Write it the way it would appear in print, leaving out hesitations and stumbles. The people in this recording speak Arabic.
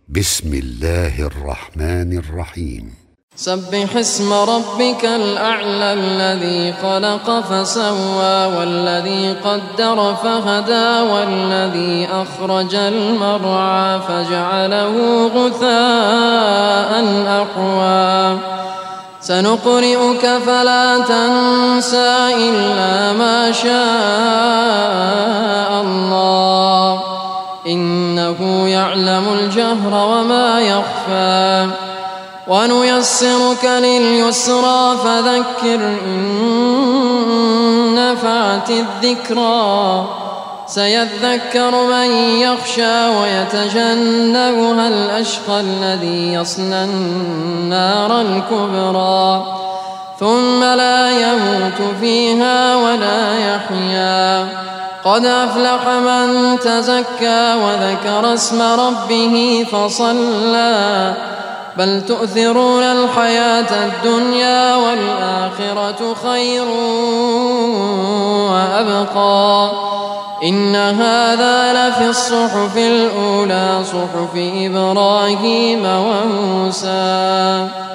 بسم الله الرحمن الرحيم. سبح اسم ربك الأعلى الذي خلق فسوى والذي قدر فهدى والذي أخرج المرعى فجعله غثاء أحوى سنقرئك فلا تنسى إلا ما شاء الله إنه يعلم الجهر وما يخفى ونيسرك لليسرى فذكر إن نفعت الذكرى سيذكر من يخشى ويتجنبها الأشقى الذي يصلى النار الكبرى ثم لا يموت فيها ولا يحيا قد أفلح من تزكى وذكر اسم ربه فصلى بل تؤثرون الحياة الدنيا والآخرة خير وأبقى إن هذا لفي الصحف الأولى صحف إبراهيم وموسى